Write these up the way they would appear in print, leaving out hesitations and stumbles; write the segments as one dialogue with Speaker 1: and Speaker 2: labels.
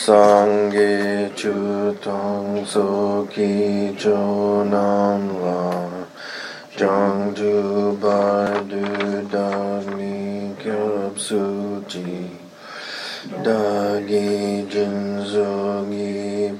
Speaker 1: Sangye Chutong Soki Chonan La Jangju Badu Dagni Kyab Suji Dagi Jinzogi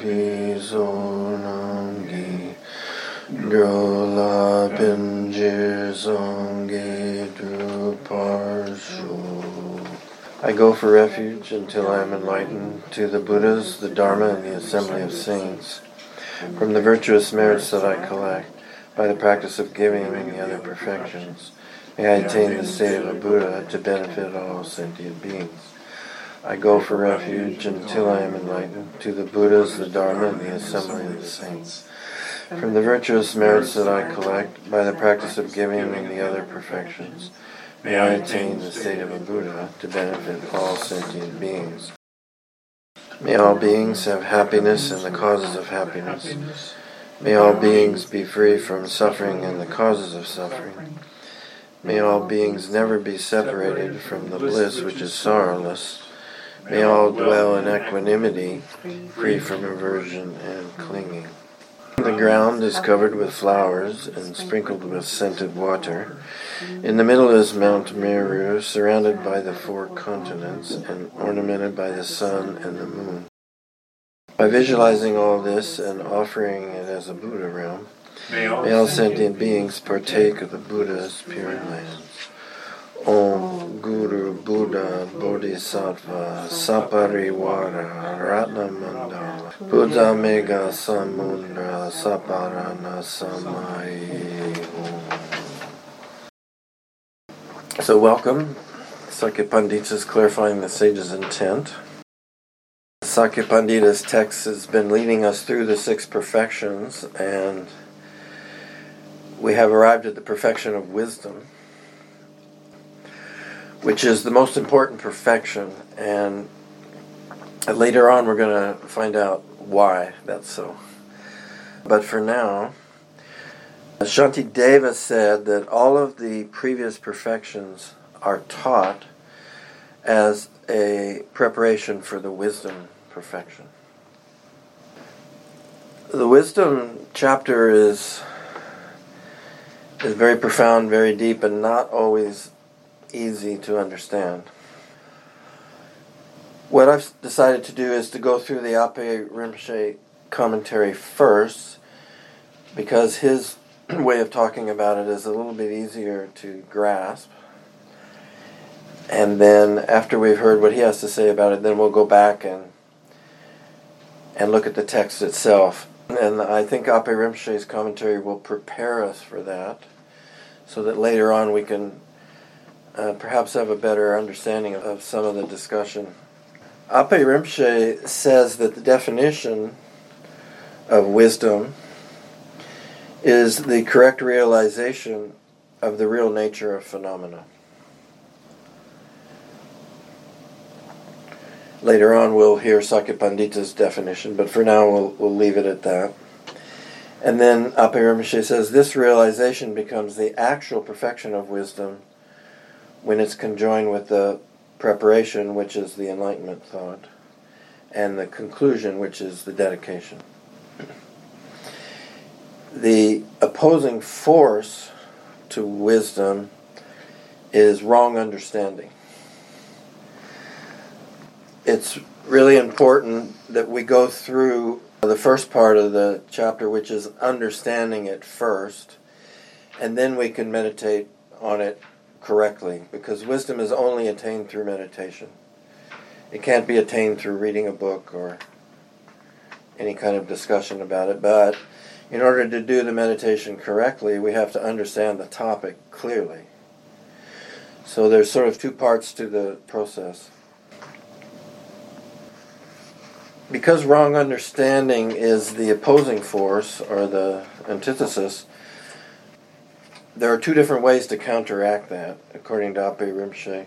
Speaker 1: Pisonangi Drola Pinjir Songi Druparshu. I go for refuge until I am enlightened to the Buddhas, the Dharma, and the assembly of saints. From the virtuous merits that I collect, by the practice of giving and the other perfections, may I attain the state of a Buddha to benefit all sentient beings. I go for refuge until I am enlightened to the Buddhas, the Dharma, and the assembly of the saints. From the virtuous merits that I collect, by the practice of giving and the other perfections, may I attain the state of a Buddha to benefit all sentient beings. May all beings have happiness and the causes of happiness. May all beings be free from suffering and the causes of suffering. May all beings never be separated from the bliss which is sorrowless. May all dwell in equanimity, free from aversion and clinging. The ground is covered with flowers and sprinkled with scented water. In the middle is Mount Meru, surrounded by the 4 continents and ornamented by the sun and the moon. By visualizing all this and offering it as a Buddha realm, may all sentient beings partake of the Buddha's pure lands. Om Guru Buddha Bodhisattva Saparivara Ratna Mandala Buddha Mega Samundra Saparana Samai. So welcome. Sakya Pandita is clarifying the sage's intent. Sakya Pandita's text has been leading us through the 6 perfections, and we have arrived at the perfection of wisdom, which is the most important perfection, and later on we're going to find out why that's so. But for now, Shantideva said that all of the previous perfections are taught as a preparation for the wisdom perfection. The wisdom chapter is very profound, very deep, and not always easy to understand. What I've decided to do is to go through the Ape Rinpoche commentary first, because his way of talking about it is a little bit easier to grasp. And then after we've heard what he has to say about it, then we'll go back and look at the text itself. And I think Ape Rinpoche's commentary will prepare us for that, so that later on we can perhaps have a better understanding of some of the discussion. Ape Rinpoche says that the definition of wisdom is the correct realization of the real nature of phenomena. Later on we'll hear Sakya Pandita's definition, but for now we'll leave it at that. And then Ape Rinpoche says this realization becomes the actual perfection of wisdom when it's conjoined with the preparation, which is the enlightenment thought, and the conclusion, which is the dedication. The opposing force to wisdom is wrong understanding. It's really important that we go through the first part of the chapter, which is understanding it first, and then we can meditate on it correctly, because wisdom is only attained through meditation. It can't be attained through reading a book or any kind of discussion about it, but in order to do the meditation correctly, we have to understand the topic clearly. So there's sort of 2 parts to the process. Because wrong understanding is the opposing force, or the antithesis, there are 2 different ways to counteract that, according to Ape Rinpoche.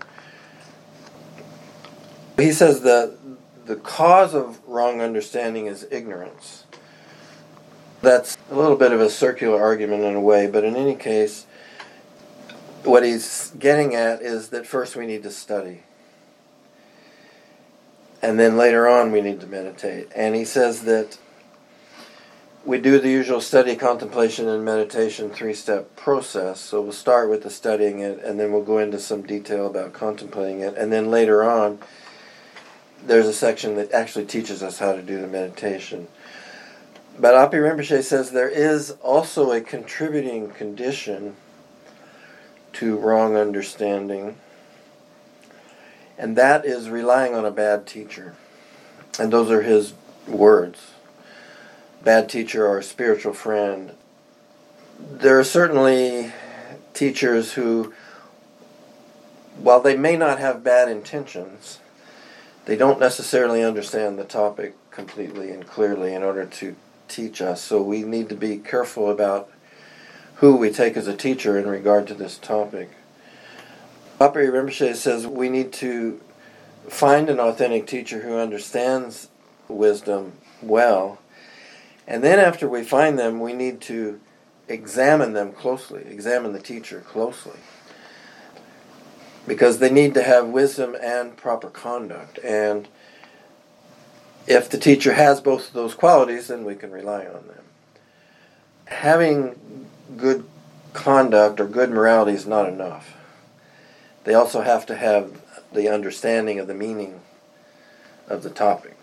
Speaker 1: He says that the cause of wrong understanding is ignorance. That's a little bit of a circular argument in a way, but in any case, what he's getting at is that first we need to study. And then later on we need to meditate. And he says that we do the usual study, contemplation, and meditation 3-step process. So we'll start with the studying it, and then we'll go into some detail about contemplating it. And then later on, there's a section that actually teaches us how to do the meditation. But Api Rinpoche says there is also a contributing condition to wrong understanding, and that is relying on a bad teacher. And those are his words. Bad teacher or a spiritual friend. There are certainly teachers who, while they may not have bad intentions, they don't necessarily understand the topic completely and clearly in order to teach us. So we need to be careful about who we take as a teacher in regard to this topic. Api Rinpoche says we need to find an authentic teacher who understands wisdom well. And then after we find them, we need to examine them closely, examine the teacher closely. Because they need to have wisdom and proper conduct. And if the teacher has both of those qualities, then we can rely on them. Having good conduct or good morality is not enough. They also have to have the understanding of the meaning of the topic.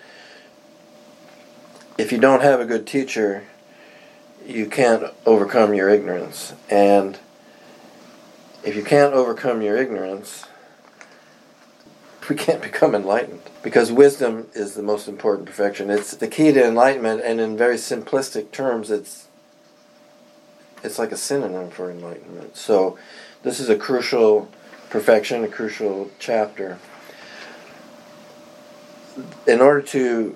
Speaker 1: If you don't have a good teacher, you can't overcome your ignorance. And if you can't overcome your ignorance, we can't become enlightened. Because wisdom is the most important perfection. It's the key to enlightenment, and in very simplistic terms, it's like a synonym for enlightenment. So this is a crucial perfection, a crucial chapter. In order to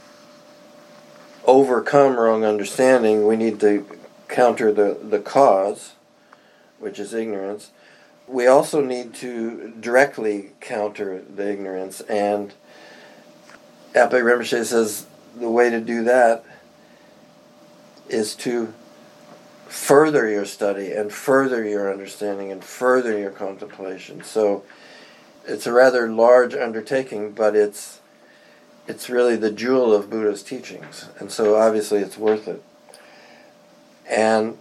Speaker 1: overcome wrong understanding, we need to counter the cause, which is ignorance. We also need to directly counter the ignorance, and Api Rinpoche says the way to do that is to further your study and further your understanding and further your contemplation. So it's a rather large undertaking, but it's really the jewel of Buddha's teachings, and so obviously it's worth it. And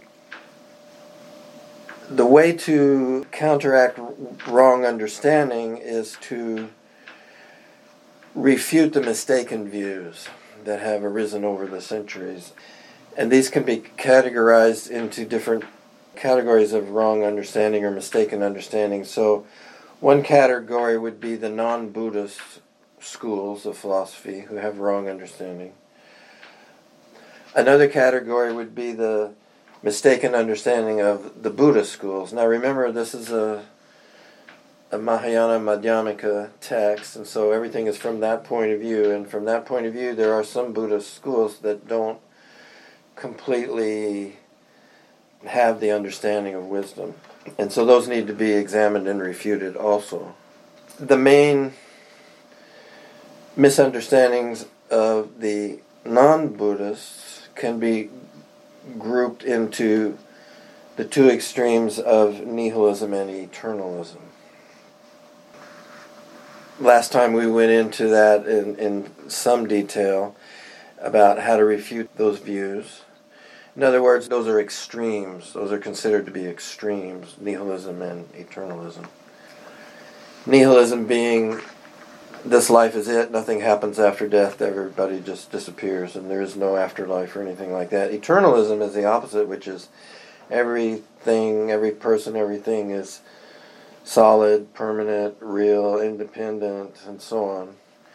Speaker 1: the way to counteract wrong understanding is to refute the mistaken views that have arisen over the centuries. And these can be categorized into different categories of wrong understanding or mistaken understanding. So one category would be the non-Buddhist schools of philosophy who have wrong understanding. Another category would be the mistaken understanding of the Buddhist schools. Now remember, this is a Mahayana Madhyamika text, and so everything is from that point of view. And from that point of view, there are some Buddhist schools that don't completely have the understanding of wisdom. And so those need to be examined and refuted also. The main misunderstandings of the non-Buddhists can be grouped into the two extremes of nihilism and eternalism. Last time we went into that in some detail about how to refute those views. In other words, those are extremes. Those are considered to be extremes, nihilism and eternalism. Nihilism being this life is it, nothing happens after death, everybody just disappears and there is no afterlife or anything like that. Eternalism is the opposite, which is everything, every person, everything is solid, permanent, real, independent, and so on.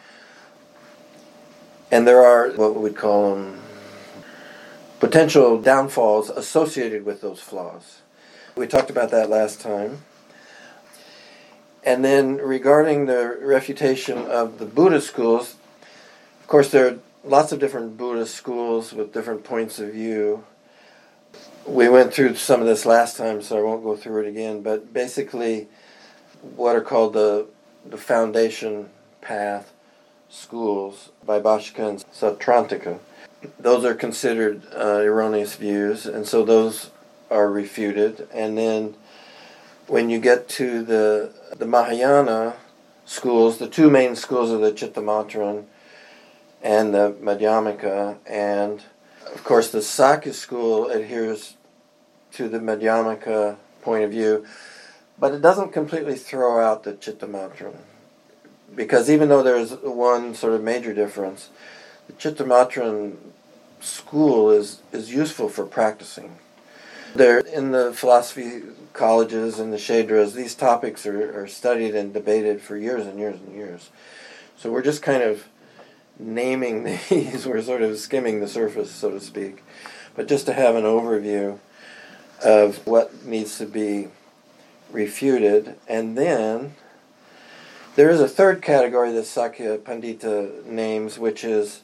Speaker 1: And there are what we'd call them potential downfalls associated with those flaws. We talked about that last time. And then regarding the refutation of the Buddhist schools, of course there are lots of different Buddhist schools with different points of view. We went through some of this last time, so I won't go through it again, but basically what are called the foundation path schools, Vaibhashika and Sautrantika, those are considered erroneous views, and so those are refuted. And then when you get to the Mahayana schools, the two main schools are the Chittamatharan and the Madhyamaka, and of course the Sakya school adheres to the Madhyamaka point of view, but it doesn't completely throw out the Chittamatharan, because even though there's one sort of major difference, the Chittamatharan school is useful for practicing. There, in the philosophy colleges and the Shedras, these topics are studied and debated for years and years and years. So we're just kind of naming these, we're sort of skimming the surface, so to speak. But just to have an overview of what needs to be refuted. And then there is a third category that Sakya Pandita names, which is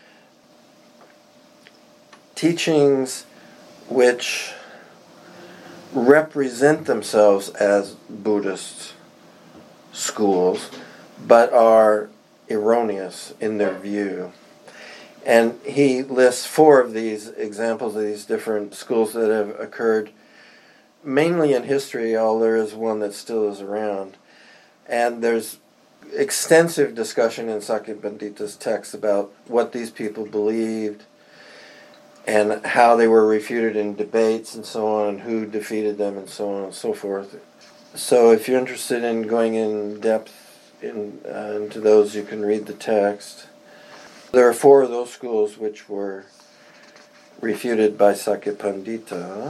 Speaker 1: teachings which represent themselves as Buddhist schools, but are erroneous in their view. And he lists 4 of these examples of these different schools that have occurred mainly in history, although there is one that still is around. And there's extensive discussion in Sakya Pandita's text about what these people believed and how they were refuted in debates and so on, and who defeated them and so on and so forth. So if you're interested in going in depth into those, you can read the text. There are 4 of those schools which were refuted by Sakya Pandita.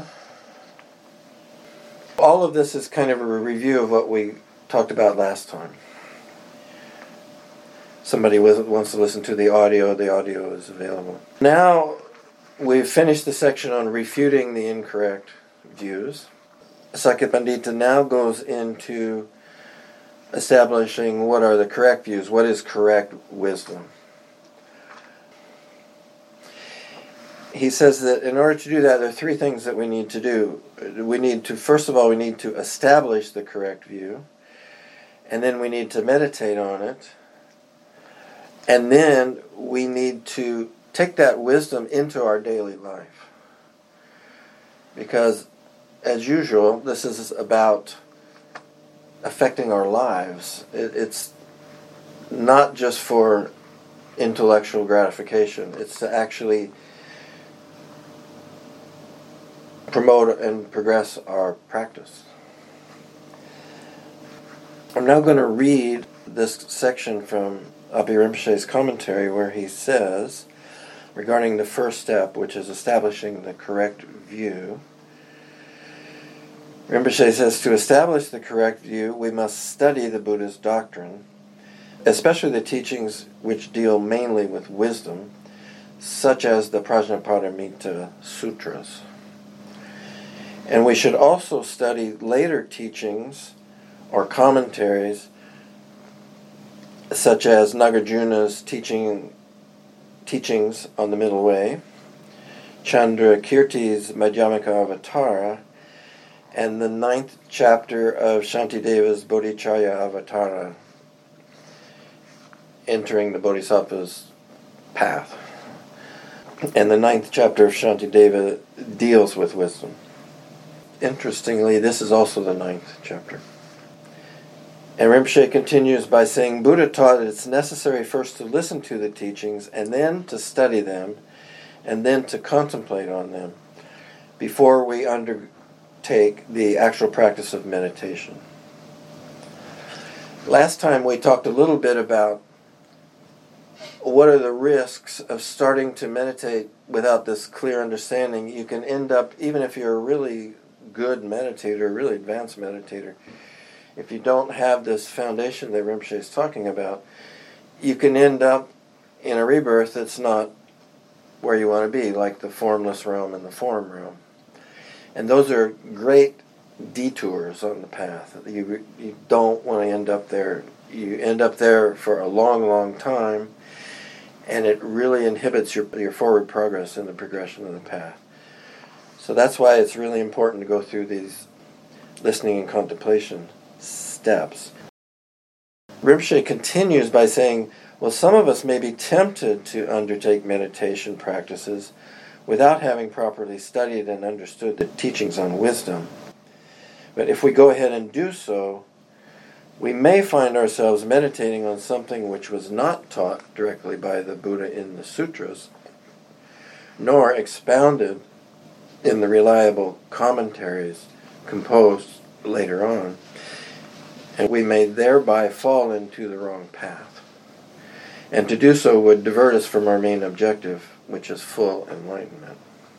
Speaker 1: All of this is kind of a review of what we talked about last time. Somebody wants to listen to the audio is available. Now we've finished the section on refuting the incorrect views. Sakya Pandita now goes into establishing what are the correct views, what is correct wisdom. He says that in order to do that, there are 3 things that we need to do. First of all, we need to establish the correct view, and then we need to meditate on it, and then we need to take that wisdom into our daily life. Because, as usual, this is about affecting our lives. It's not just for intellectual gratification. It's to actually promote and progress our practice. I'm now going to read this section from Api Rinpoche's commentary where he says, regarding the first step, which is establishing the correct view, Rinpoche says, to establish the correct view, we must study the Buddha's doctrine, especially the teachings which deal mainly with wisdom, such as the Prajnaparamita Sutras. And we should also study later teachings or commentaries, such as Nagarjuna's teachings on the Middle Way, Chandrakirti's Madhyamaka Avatara, and the 9th chapter of Shantideva's Bodhicharya Avatara, entering the Bodhisattva's path. And the 9th chapter of Shantideva deals with wisdom. Interestingly, this is also the 9th chapter. And Rinpoche continues by saying, Buddha taught that it's necessary first to listen to the teachings, and then to study them, and then to contemplate on them, before we undertake the actual practice of meditation. Last time we talked a little bit about what are the risks of starting to meditate without this clear understanding. You can end up, even if you're a really good meditator, a really advanced meditator, if you don't have this foundation that Rinpoche is talking about, you can end up in a rebirth that's not where you want to be, like the formless realm and the form realm. And those are great detours on the path. You don't want to end up there. You end up there for a long, long time, and it really inhibits your forward progress in the progression of the path. So that's why it's really important to go through these listening and contemplation steps. Rinpoche continues by saying, well, some of us may be tempted to undertake meditation practices without having properly studied and understood the teachings on wisdom. But if we go ahead and do so, we may find ourselves meditating on something which was not taught directly by the Buddha in the sutras, nor expounded in the reliable commentaries composed later on, and we may thereby fall into the wrong path. And to do so would divert us from our main objective, which is full enlightenment.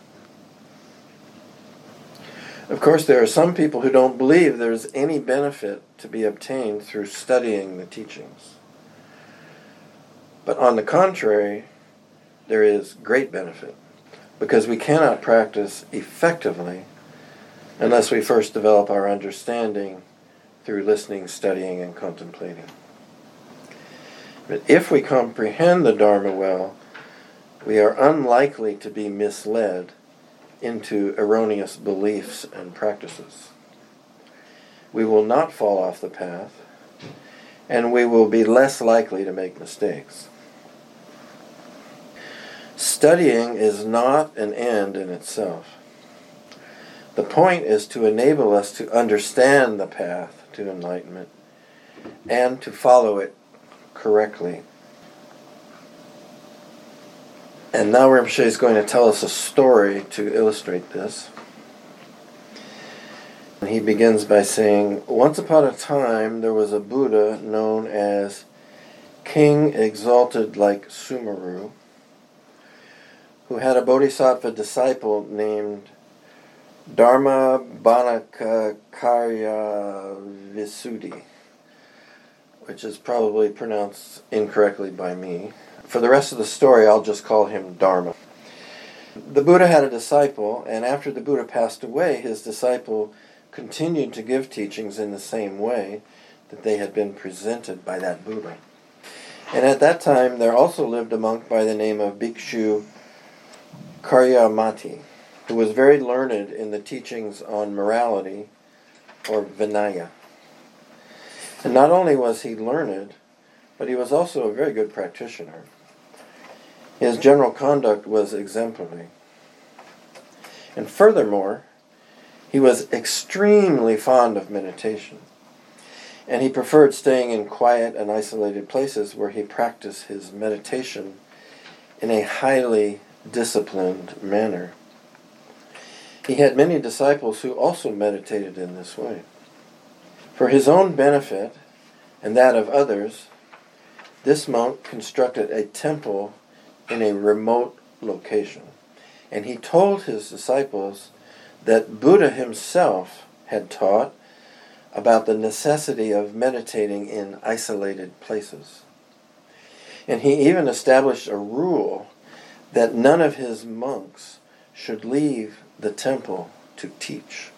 Speaker 1: Of course, there are some people who don't believe there is any benefit to be obtained through studying the teachings. But on the contrary, there is great benefit, because we cannot practice effectively unless we first develop our understanding through listening, studying, and contemplating. But if we comprehend the Dharma well, we are unlikely to be misled into erroneous beliefs and practices. We will not fall off the path, and we will be less likely to make mistakes. Studying is not an end in itself. The point is to enable us to understand the path to enlightenment and to follow it correctly. And now Rinpoche is going to tell us a story to illustrate this. And he begins by saying, once upon a time there was a Buddha known as King Exalted like Sumeru, who had a bodhisattva disciple named Dharma Bhanaka Karya Visuddhi, which is probably pronounced incorrectly by me. For the rest of the story, I'll just call him Dharma. The Buddha had a disciple, and after the Buddha passed away, his disciple continued to give teachings in the same way that they had been presented by that Buddha. And at that time, there also lived a monk by the name of Bhikshu Karyamati, who was very learned in the teachings on morality, or Vinaya. And not only was he learned, but he was also a very good practitioner. His general conduct was exemplary. And furthermore, he was extremely fond of meditation. And he preferred staying in quiet and isolated places where he practiced his meditation in a highly disciplined manner. He had many disciples who also meditated in this way. For his own benefit and that of others, this monk constructed a temple in a remote location. And he told his disciples that Buddha himself had taught about the necessity of meditating in isolated places. And he even established a rule that none of his monks should leave the temple to teach.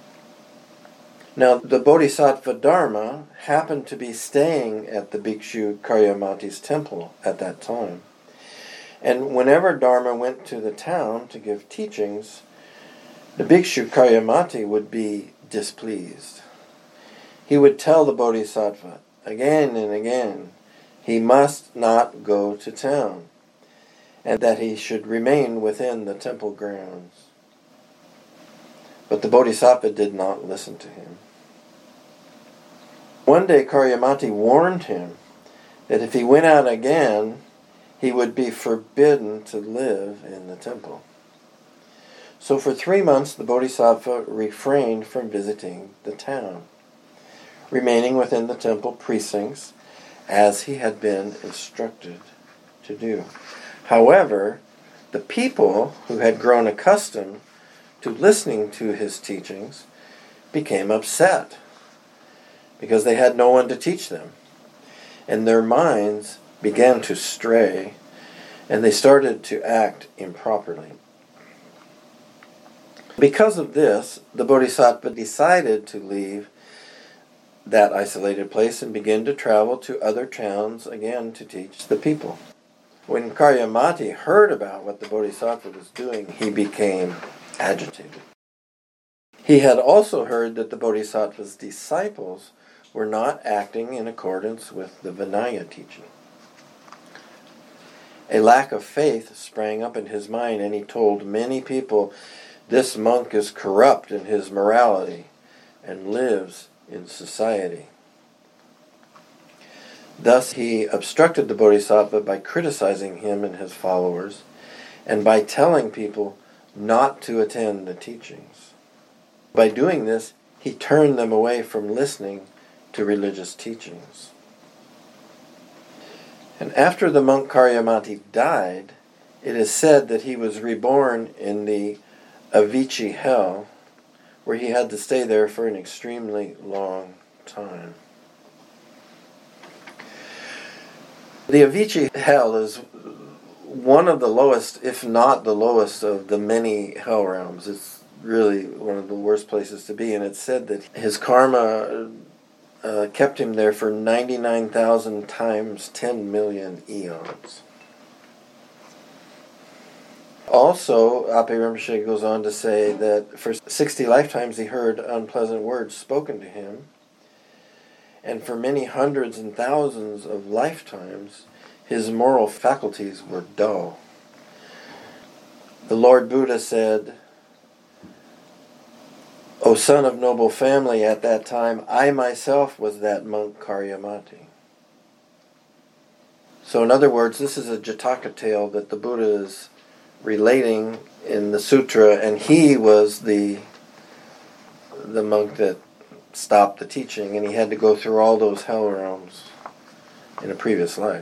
Speaker 1: Now, the Bodhisattva Dharma happened to be staying at the Bhikshu Karyamati's temple at that time. And whenever Dharma went to the town to give teachings, the Bhikshu Karyamati would be displeased. He would tell the Bodhisattva again and again he must not go to town, and that he should remain within the temple grounds. But the Bodhisattva did not listen to him. One day Karyamati warned him that if he went out again, he would be forbidden to live in the temple. So for 3 months the Bodhisattva refrained from visiting the town, remaining within the temple precincts as he had been instructed to do. However, the people who had grown accustomed to listening to his teachings became upset because they had no one to teach them, and their minds began to stray, and they started to act improperly. Because of this, the Bodhisattva decided to leave that isolated place and begin to travel to other towns again to teach the people. When Karyamati heard about what the Bodhisattva was doing, he became agitated. He had also heard that the Bodhisattva's disciples were not acting in accordance with the Vinaya teaching. A lack of faith sprang up in his mind, and he told many people, "This monk is corrupt in his morality and lives in society." Thus he obstructed the Bodhisattva by criticizing him and his followers, and by telling people not to attend the teachings. By doing this, he turned them away from listening to religious teachings. And after the monk Karyamati died, it is said that he was reborn in the Avicii hell, where he had to stay there for an extremely long time. The Avicii hell is one of the lowest, if not the lowest, of the many hell realms. It's really one of the worst places to be, and it's said that his karma kept him there for 99,000 times 10 million eons. Also, Ape Rinpoche goes on to say that for 60 lifetimes he heard unpleasant words spoken to him, and for many hundreds and thousands of lifetimes his moral faculties were dull. The Lord Buddha said, "O son of noble family, at that time I myself was that monk Karyamati." So in other words, this is a Jataka tale that the Buddha is relating in the sutra, and he was the monk that stopped the teaching, and he had to go through all those hell realms in a previous life.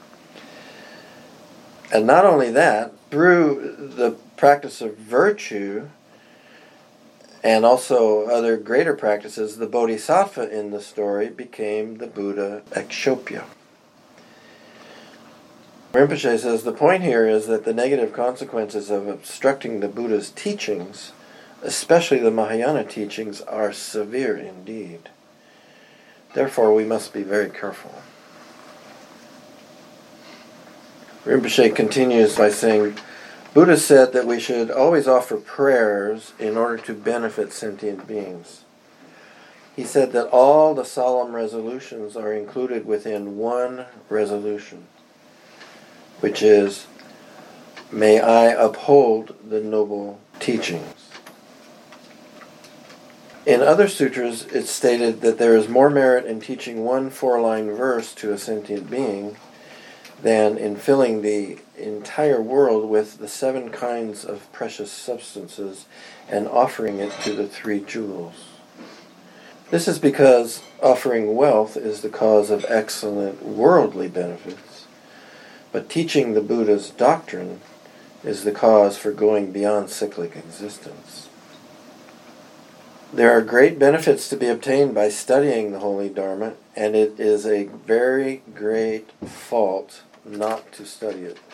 Speaker 1: And not only that, through the practice of virtue and also other greater practices, the Bodhisattva in the story became the Buddha Akshobhya. Rinpoche says the point here is that the negative consequences of obstructing the Buddha's teachings, especially the Mahayana teachings, are severe indeed. Therefore, we must be very careful. Rinpoche continues by saying, Buddha said that we should always offer prayers in order to benefit sentient beings. He said that all the solemn resolutions are included within one resolution, which is, may I uphold the noble teachings. In other sutras, it's stated that there is more merit in teaching one 4-line verse to a sentient being than in filling the entire world with the 7 kinds of precious substances and offering it to the 3 jewels. This is because offering wealth is the cause of excellent worldly benefits, but teaching the Buddha's doctrine is the cause for going beyond cyclic existence. There are great benefits to be obtained by studying the Holy Dharma, and it is a very great fault not to study it.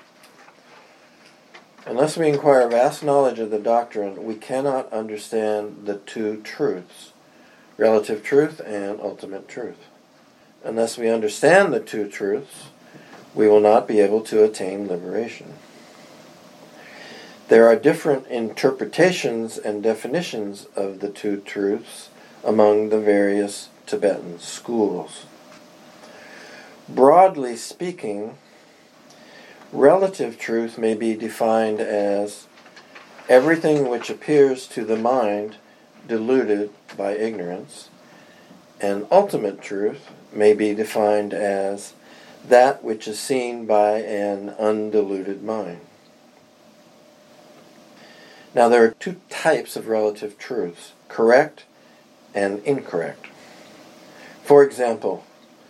Speaker 1: Unless we acquire vast knowledge of the doctrine, we cannot understand the 2 truths, relative truth and ultimate truth. Unless we understand the 2 truths, we will not be able to attain liberation. There are different interpretations and definitions of the 2 truths among the various Tibetan schools. Broadly speaking, relative truth may be defined as everything which appears to the mind deluded by ignorance, and ultimate truth may be defined as that which is seen by an undiluted mind. Now there are 2 types of relative truths, correct and incorrect. For example,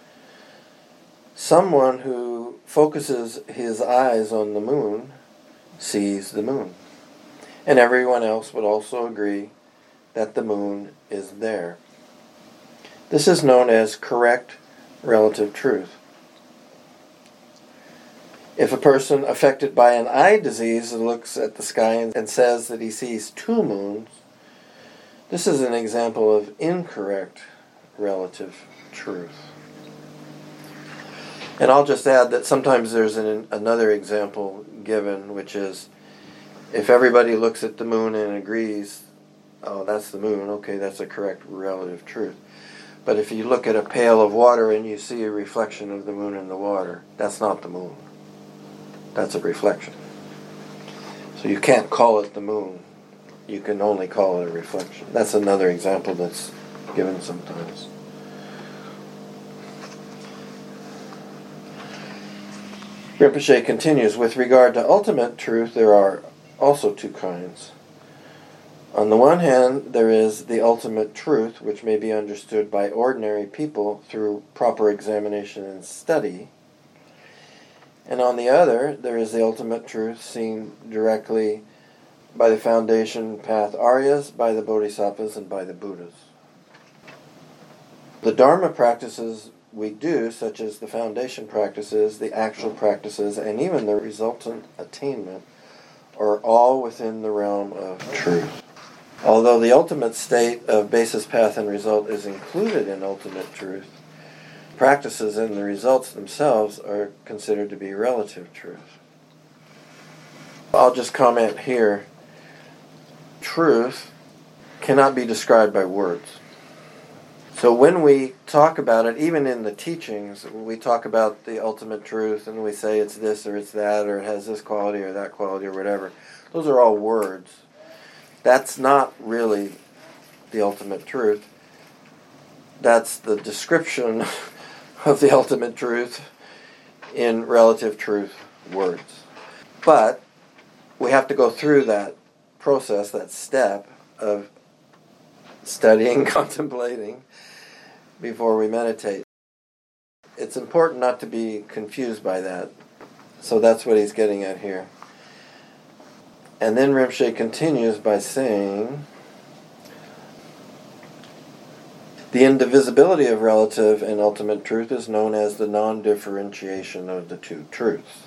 Speaker 1: someone who focuses his eyes on the moon sees the moon, and everyone else would also agree that the moon is there. This is known as correct relative truth. If a person affected by an eye disease looks at the sky and says that he sees 2 moons, this is an example of incorrect relative truth. And I'll just add that sometimes there's another example given, which is if everybody looks at the moon and agrees, oh, that's the moon, okay, that's a correct relative truth. But if you look at a pail of water and you see a reflection of the moon in the water, that's not the moon. That's a reflection. So you can't call it the moon. You can only call it a reflection. That's another example that's given sometimes. Rinpoche continues, with regard to ultimate truth, there are also two kinds. On the one hand, there is the ultimate truth, which may be understood by ordinary people through proper examination and study. And on the other, there is the ultimate truth seen directly by the foundation path Aryas, by the Bodhisattvas, and by the Buddhas. The Dharma practices we do, such as the foundation practices, the actual practices, and even the resultant attainment, are all within the realm of truth. Although the ultimate state of basis, path, and result is included in ultimate truth, practices and the results themselves are considered to be relative truth. I'll just comment here, truth cannot be described by words. So when we talk about it, even in the teachings, we talk about the ultimate truth and we say it's this or it's that or it has this quality or that quality or whatever. Those are all words. That's not really the ultimate truth. That's the description of the ultimate truth in relative truth words. But we have to go through that process, that step of studying, contemplating, before we meditate. It's important not to be confused by that. So that's what he's getting at here. And then Rinpoche continues by saying, the indivisibility of relative and ultimate truth is known as the non-differentiation of the two truths.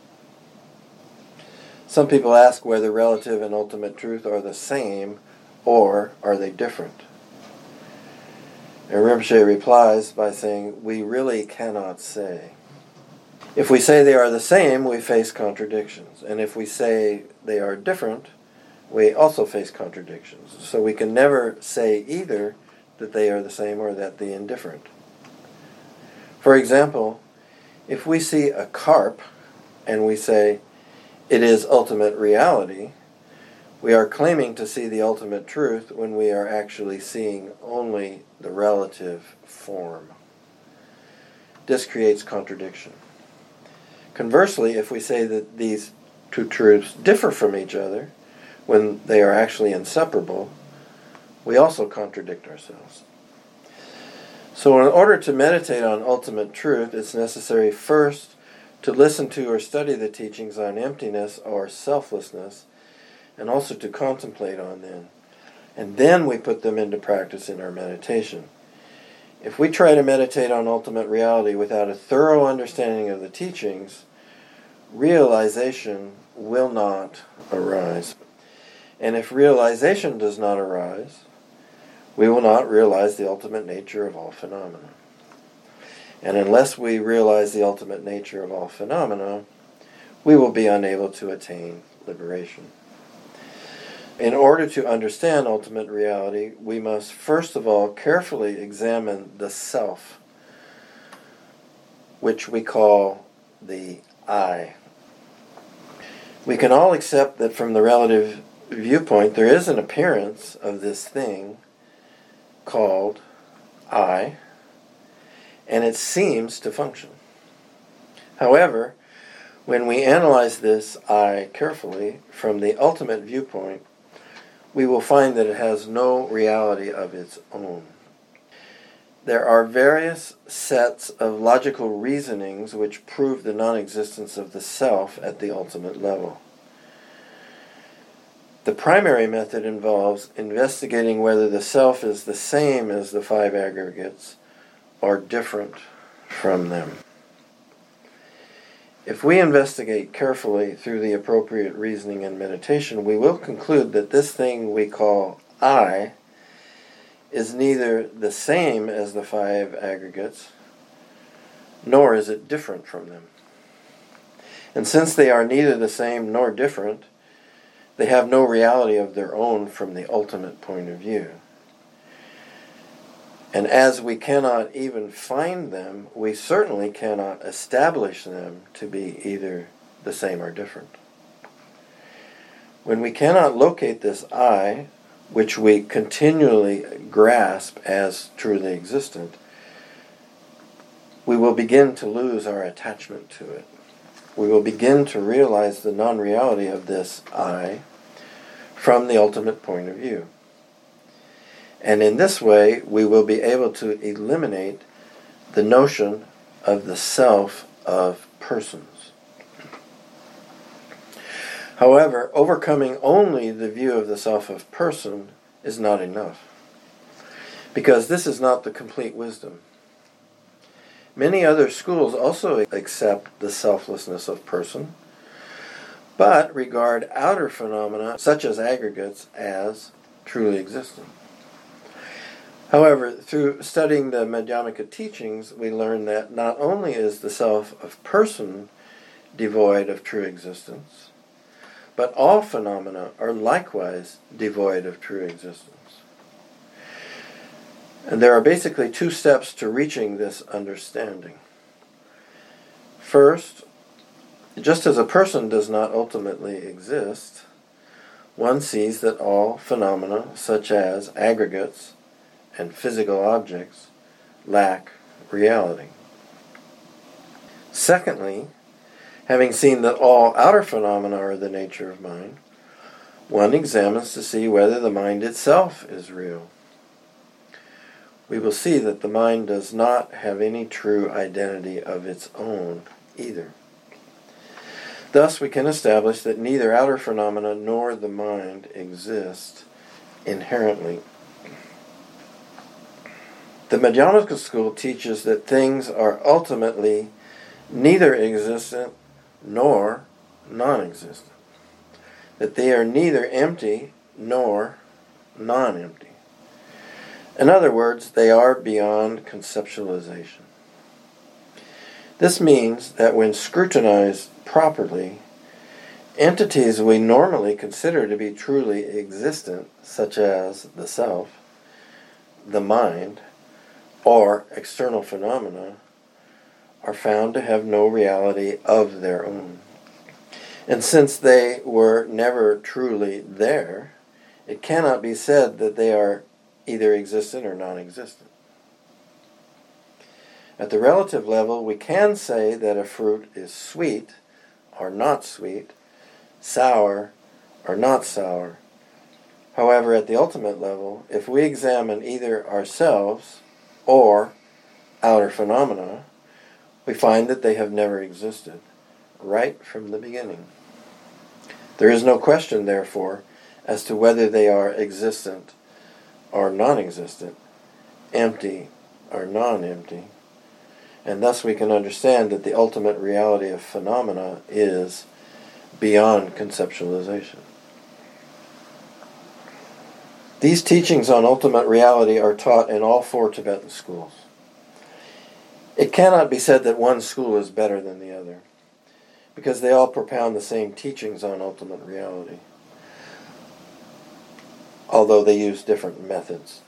Speaker 1: Some people ask whether relative and ultimate truth are the same or are they different. And Rinpoche replies by saying, we really cannot say. If we say they are the same, we face contradictions. And if we say they are different, we also face contradictions. So we can never say either that they are the same or that they are indifferent. For example, if we see a carp and we say it is ultimate reality, we are claiming to see the ultimate truth when we are actually seeing only the relative form. This creates contradiction. Conversely, if we say that these two truths differ from each other when they are actually inseparable, we also contradict ourselves. So in order to meditate on ultimate truth, it's necessary first to listen to or study the teachings on emptiness or selflessness, and also to contemplate on them. And then we put them into practice in our meditation. If we try to meditate on ultimate reality without a thorough understanding of the teachings, realization will not arise. And if realization does not arise, we will not realize the ultimate nature of all phenomena. And unless we realize the ultimate nature of all phenomena, we will be unable to attain liberation. In order to understand ultimate reality, we must first of all carefully examine the self, which we call the I. We can all accept that from the relative viewpoint there is an appearance of this thing called I, and it seems to function. However, when we analyze this I carefully from the ultimate viewpoint, we will find that it has no reality of its own. There are various sets of logical reasonings which prove the non-existence of the self at the ultimate level. The primary method involves investigating whether the self is the same as the five aggregates or different from them. If we investigate carefully through the appropriate reasoning and meditation, we will conclude that this thing we call I is neither the same as the five aggregates, nor is it different from them. And since they are neither the same nor different, they have no reality of their own from the ultimate point of view. And as we cannot even find them, we certainly cannot establish them to be either the same or different. When we cannot locate this I, which we continually grasp as truly existent, we will begin to lose our attachment to it. we will begin to realize the non-reality of this I from the ultimate point of view. And in this way, we will be able to eliminate the notion of the self of persons. However, overcoming only the view of the self of person is not enough, because this is not the complete wisdom. Many other schools also accept the selflessness of person, but regard outer phenomena, such as aggregates, as truly existent. However, through studying the Madhyamaka teachings, we learn that not only is the self of person devoid of true existence, but all phenomena are likewise devoid of true existence. And there are basically two steps to reaching this understanding. First, just as a person does not ultimately exist, one sees that all phenomena, such as aggregates and physical objects, lack reality. Secondly, having seen that all outer phenomena are the nature of mind, one examines to see whether the mind itself is real. We will see that the mind does not have any true identity of its own either. Thus, we can establish that neither outer phenomena nor the mind exist inherently. The Madhyamaka school teaches that things are ultimately neither existent nor non-existent, that they are neither empty nor non-empty. In other words, they are beyond conceptualization. This means that when scrutinized properly, entities we normally consider to be truly existent, such as the self, the mind, or external phenomena, are found to have no reality of their own. And since they were never truly there, it cannot be said that they are either existent or non-existent. At the relative level, we can say that a fruit is sweet or not sweet, sour or not sour. However, at the ultimate level, if we examine either ourselves or outer phenomena, we find that they have never existed, right from the beginning. There is no question, therefore, as to whether they are existent or non-existent, empty or non-empty, and thus we can understand that the ultimate reality of phenomena is beyond conceptualization. These teachings on ultimate reality are taught in all 4 Tibetan schools. It cannot be said that one school is better than the other, because they all propound the same teachings on ultimate reality, although they use different methods.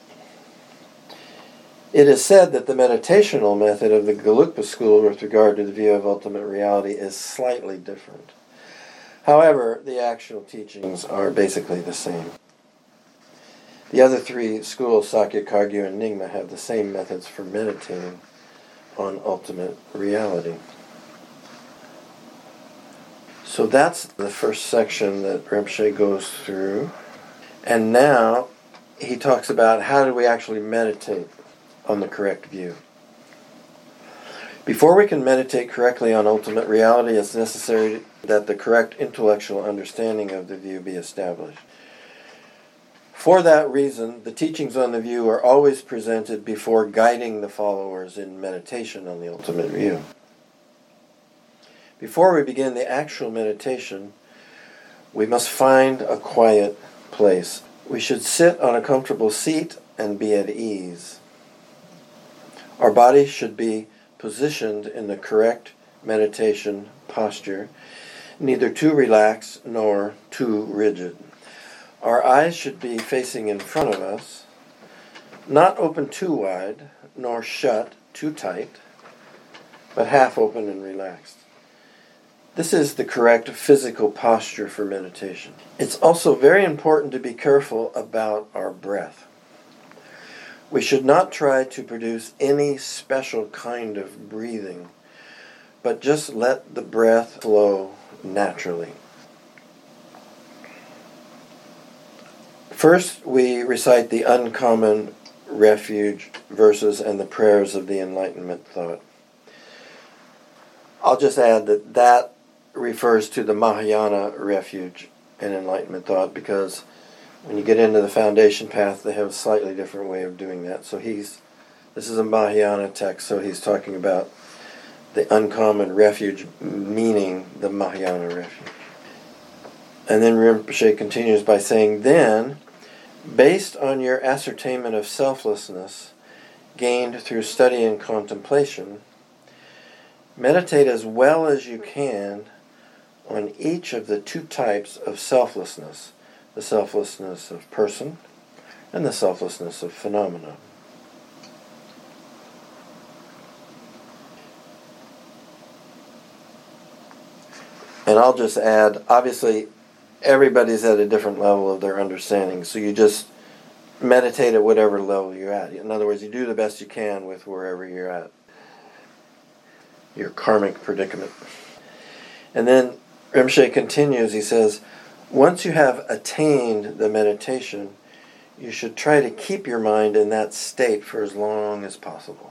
Speaker 1: It is said that the meditational method of the Gelugpa school with regard to the view of ultimate reality is slightly different. However, the actual teachings are basically the same. The other 3 schools, Sakya, Kagyu, and Nyingma, have the same methods for meditating on ultimate reality. So that's the first section that Rinpoche goes through. And now he talks about how do we actually meditate on the correct view. Before we can meditate correctly on ultimate reality, it's necessary that the correct intellectual understanding of the view be established. For that reason, the teachings on the view are always presented before guiding the followers in meditation on the ultimate view. Before we begin the actual meditation, we must find a quiet place. We should sit on a comfortable seat and be at ease. Our body should be positioned in the correct meditation posture, neither too relaxed nor too rigid. Our eyes should be facing in front of us, not open too wide, nor shut too tight, but half open and relaxed. This is the correct physical posture for meditation. It's also very important to be careful about our breath. We should not try to produce any special kind of breathing, but just let the breath flow naturally. First, we recite the uncommon refuge verses and the prayers of the Enlightenment thought. I'll just add that refers to the Mahayana refuge and Enlightenment thought, because when you get into the Foundation Path, they have a slightly different way of doing that. So this is a Mahayana text, so he's talking about the uncommon refuge, meaning the Mahayana refuge. And then Rinpoche continues by saying, then, based on your ascertainment of selflessness gained through study and contemplation, meditate as well as you can on each of the two types of selflessness, the selflessness of person and the selflessness of phenomena. And I'll just add, obviously, everybody's at a different level of their understanding, so you just meditate at whatever level you're at. In other words, you do the best you can with wherever you're at, your karmic predicament. And then Rinpoche continues, he says, once you have attained the meditation, you should try to keep your mind in that state for as long as possible.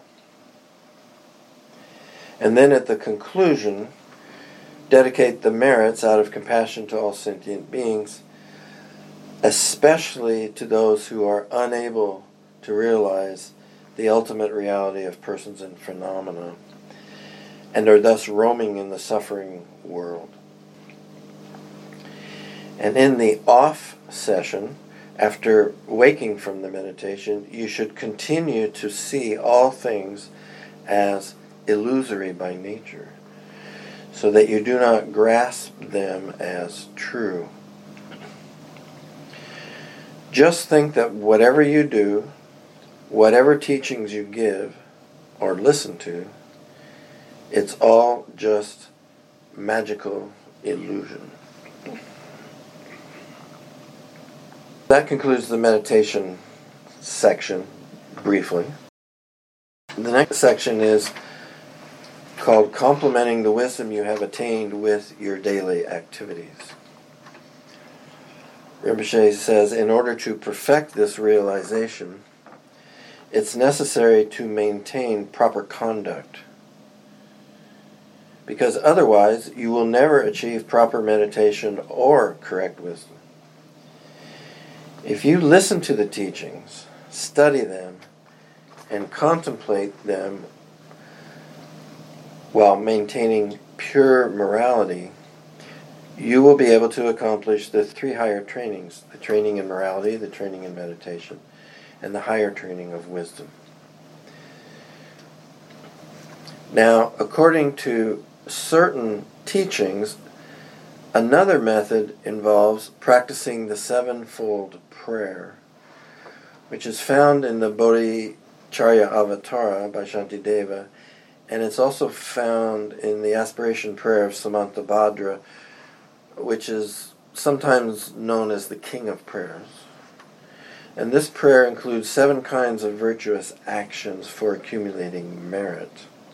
Speaker 1: And then at the conclusion, dedicate the merits out of compassion to all sentient beings, especially to those who are unable to realize the ultimate reality of persons and phenomena, and are thus roaming in the suffering world. And in the off session, after waking from the meditation, you should continue to see all things as illusory by nature, so that you do not grasp them as true. Just think that whatever you do, whatever teachings you give or listen to, it's all just magical illusion. That concludes the meditation section, briefly. The next section is called Complementing the Wisdom You Have Attained with Your Daily Activities. Rinpoche says, in order to perfect this realization, it's necessary to maintain proper conduct, because otherwise you will never achieve proper meditation or correct wisdom. If you listen to the teachings, study them, and contemplate them while maintaining pure morality, you will be able to accomplish the three higher trainings: the training in morality, the training in meditation, and the higher training of wisdom. Now, according to certain teachings, another method involves practicing the sevenfold prayer, which is found in the Bodhicharya Avatara by Shantideva, and it's also found in the aspiration prayer of Samantabhadra, which is sometimes known as the King of Prayers. And this prayer includes 7 kinds of virtuous actions for accumulating merit.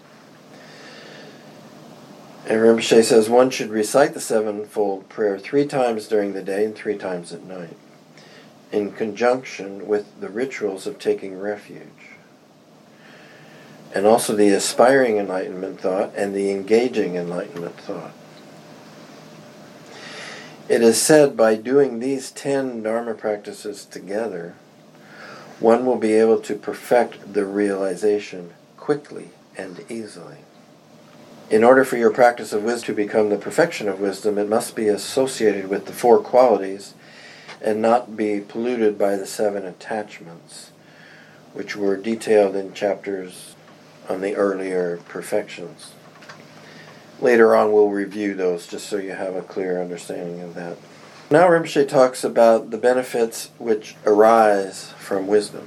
Speaker 1: And Rinpoche says one should recite the sevenfold prayer 3 times during the day and 3 times at night, in conjunction with the rituals of taking refuge, and also the aspiring enlightenment thought and the engaging enlightenment thought. It is said by doing these 10 Dharma practices together, one will be able to perfect the realization quickly and easily. In order for your practice of wisdom to become the perfection of wisdom, it must be associated with the 4 qualities and not be polluted by the 7 attachments, which were detailed in chapters on the earlier perfections. Later on we'll review those just so you have a clear understanding of that. Now Rinpoche talks about the benefits which arise from wisdom.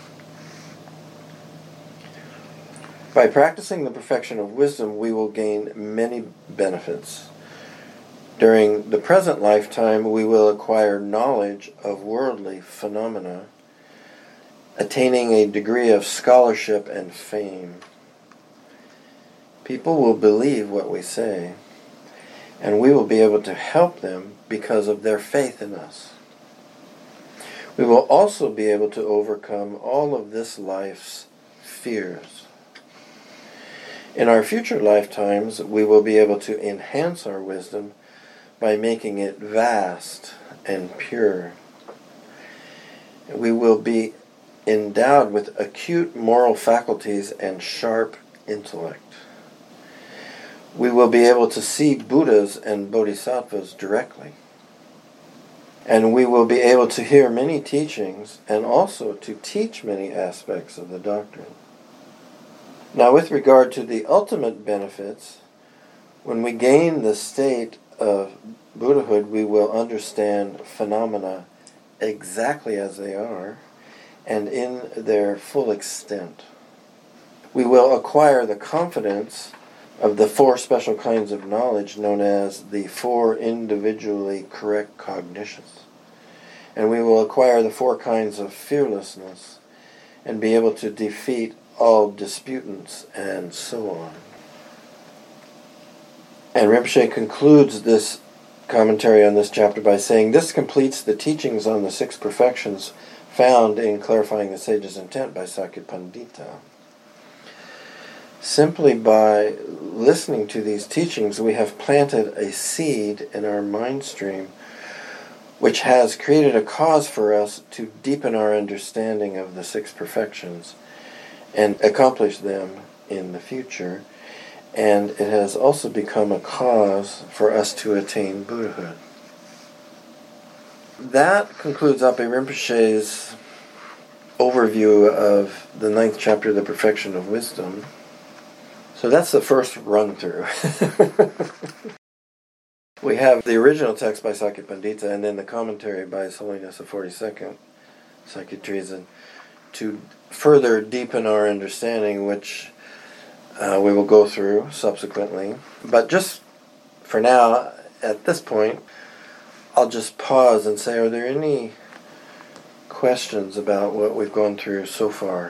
Speaker 1: By practicing the perfection of wisdom, we will gain many benefits. During the present lifetime, we will acquire knowledge of worldly phenomena, attaining a degree of scholarship and fame. People will believe what we say, and we will be able to help them because of their faith in us. We will also be able to overcome all of this life's fears. In our future lifetimes, we will be able to enhance our wisdom by making it vast and pure. We will be endowed with acute moral faculties and sharp intellect. We will be able to see Buddhas and Bodhisattvas directly. And we will be able to hear many teachings and also to teach many aspects of the doctrine. Now, with regard to the ultimate benefits, when we gain the state of Buddhahood, we will understand phenomena exactly as they are and in their full extent. We will acquire the confidence of the four special kinds of knowledge known as the four individually correct cognitions. And we will acquire the four kinds of fearlessness and be able to defeat all disputants and so on. And Rinpoche concludes this commentary on this chapter by saying, this completes the teachings on the six perfections found in Clarifying the Sage's Intent by Sakyapandita. Simply by listening to these teachings, we have planted a seed in our mind stream which has created a cause for us to deepen our understanding of the six perfections and accomplish them in the future. And it has also become a cause for us to attain Buddhahood. That concludes Ape Rinpoche's overview of the 9th chapter, The Perfection of Wisdom. So that's the first run-through. We have the original text by Sakyapandita and then the commentary by His Holiness the 42nd, Sakyatrizin, to further deepen our understanding, which we will go through subsequently. But just for now, at this point, I'll just pause and say, are there any questions about what we've gone through so far?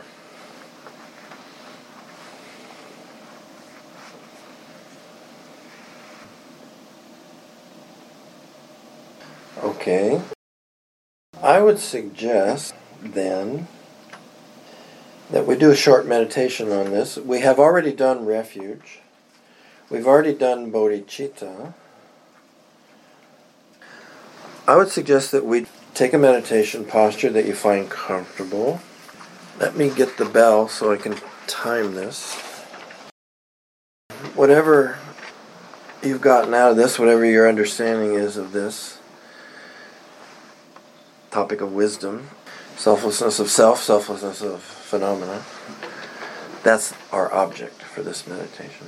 Speaker 1: Okay. I would suggest, then, that we do a short meditation on this. We have already done refuge. We've already done bodhicitta. I would suggest that we take a meditation posture that you find comfortable. Let me get the bell so I can time this. Whatever you've gotten out of this, whatever your understanding is of this topic of wisdom, selflessness of self, selflessness of phenomena, that's our object for this meditation.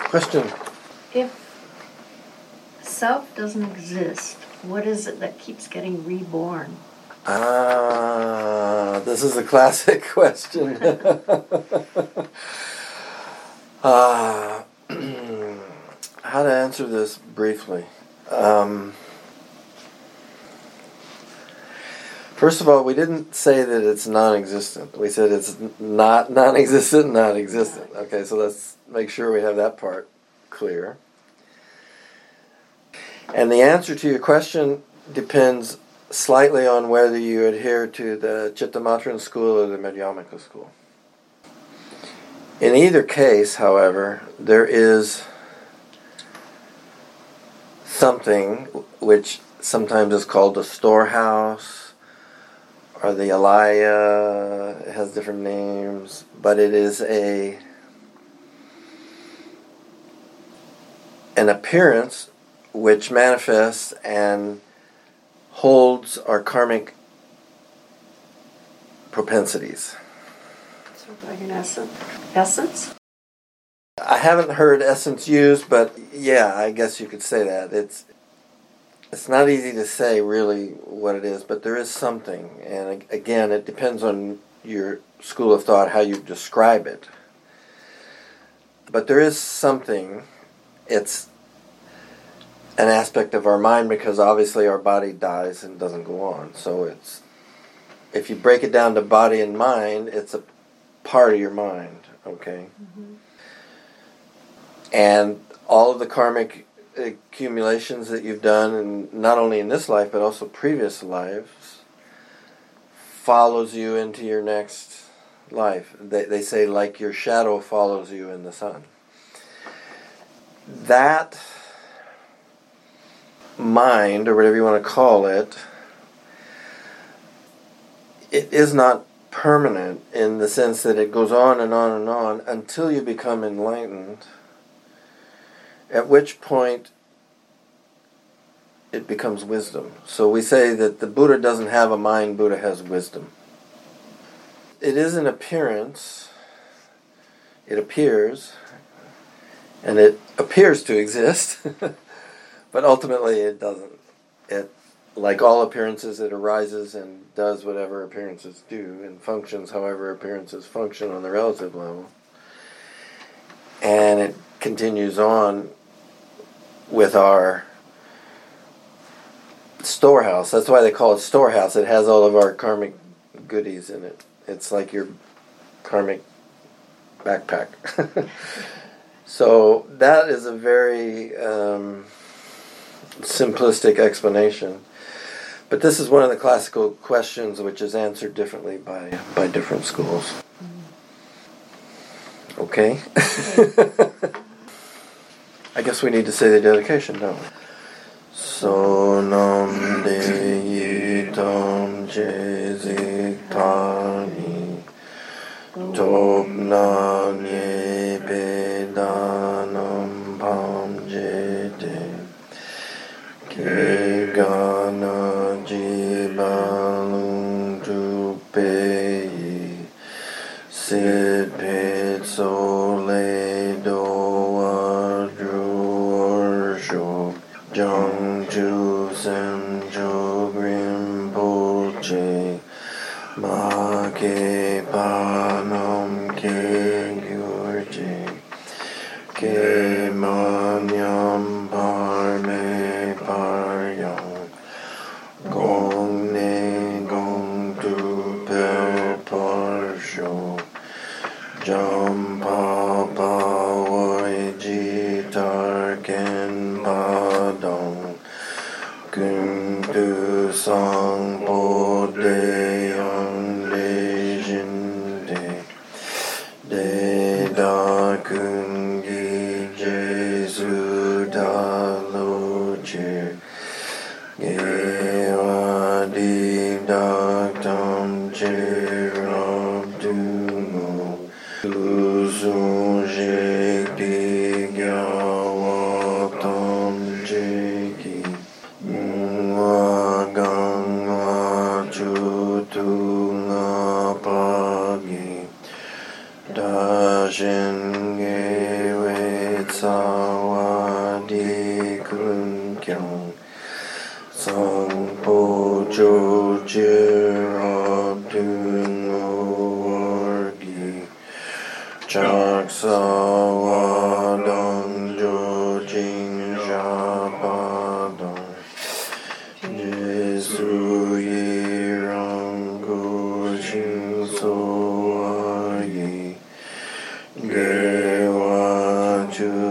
Speaker 1: Question.
Speaker 2: If self doesn't exist, what is it that keeps getting reborn?
Speaker 1: This is a classic question. How to answer this briefly? First of all, we didn't say that it's non-existent. We said it's not non-existent, non-existent. Okay, so let's make sure we have that part clear. And the answer to your question depends slightly on whether you adhere to the Chittamatran school or the Madhyamaka school. In either case, however, there is something which sometimes is called the storehouse, or the alaya. It has different names, but it is an appearance which manifests and holds our karmic propensities.
Speaker 2: So like an essence?
Speaker 1: I haven't heard essence used, but yeah, I guess you could say that. It's not easy to say really what it is, but there is something. And again, it depends on your school of thought, how you describe it. But there is something. It's an aspect of our mind because obviously our body dies and doesn't go on. So if you break it down to body and mind, it's a part of your mind, okay? Mm-hmm. And all of the karmic accumulations that you've done, and not only in this life but also previous lives, follows you into your next life. They say like your shadow follows you in the sun. That mind, or whatever you want to call it, it is not permanent in the sense that it goes on and on and on until you become enlightened, at which point it becomes wisdom. So we say that the Buddha doesn't have a mind, Buddha has wisdom. It is an appearance. It appears, and it appears to exist, but ultimately it doesn't. It, like all appearances, it arises and does whatever appearances do and functions however appearances function on the relative level. And it continues on with our storehouse. That's why they call it storehouse. It has all of our karmic goodies in it. It's like your karmic backpack. So that is a very simplistic explanation. But this is one of the classical questions which is answered differently by different schools. Okay? I guess we need to say the dedication, don't we? Sonam de yitam jezik tani topna nye pedanam pam jete ke gana jibalung jupeyi sid pet sole doa druorsho jung ju sem jo grim polche ma ke panam ke gyurje ke manyam parme paryam gong ne gong tu pel parsho jam pa pa wai ji tar ken padong kun tu sang po de yang de jin de da kun gi jesu da lo che ge wa di da tam che rab du mo tu su je di ga wa tam che ki wa gang wa Sangpo Jojirab Dungowargi Chaksawadang Jojing Japadang Jesu Yirangu Shinsoyi Gewa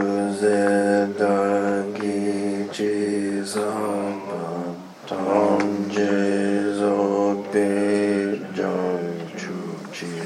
Speaker 1: Chuzedagi Jizaba Tam Jezo Bejang Chuchi.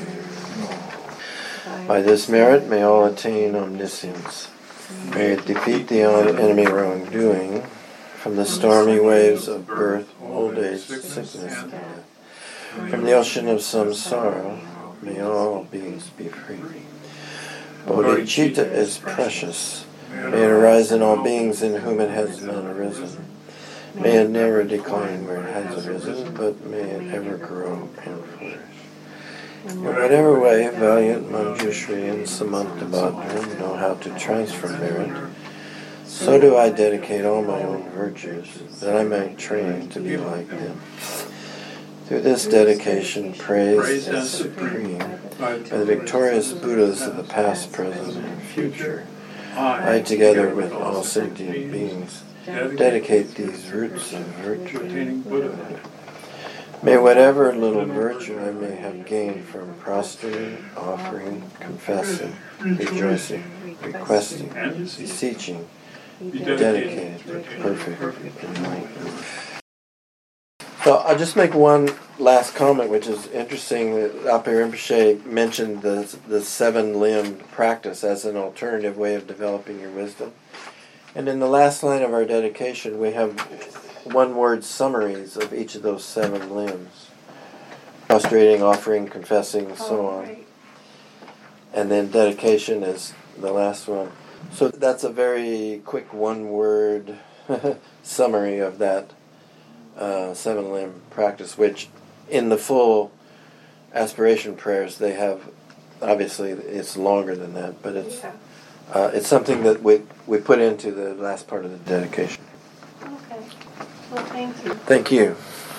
Speaker 1: By this merit may all attain omniscience. May it defeat the enemy wrongdoing from the stormy waves of birth, old age, sickness, and death. From the ocean of samsara, may all beings be free. Bodhicitta is precious. May it arise in all beings in whom it has not arisen. May it never decline where it has arisen, but may it ever grow and flourish. In whatever way valiant Manjushri and Samantabhadra know how to transfer merit, so do I dedicate all my own virtues, that I may train to be like them. Through this dedication, praise is supreme by the victorious Buddhas of the past, present, and future. I, together with all sentient beings, dedicate these roots of virtue. May whatever little virtue I may have gained from prostrating, offering, confessing, rejoicing, requesting, beseeching, be dedicated to perfect enlightenment. So I'll just make one last comment, which is interesting. That Ape Rinpoche mentioned the seven-limbed practice as an alternative way of developing your wisdom. And in the last line of our dedication, we have one-word summaries of each of those seven limbs. Prostrating, offering, confessing, so on. And then dedication is the last one. So that's a very quick one-word summary of that seven-limb practice, which in the full aspiration prayers they have, obviously it's longer than that, but it's something that we put into the last part of the dedication.
Speaker 2: Okay. Well, thank you.
Speaker 1: Thank you.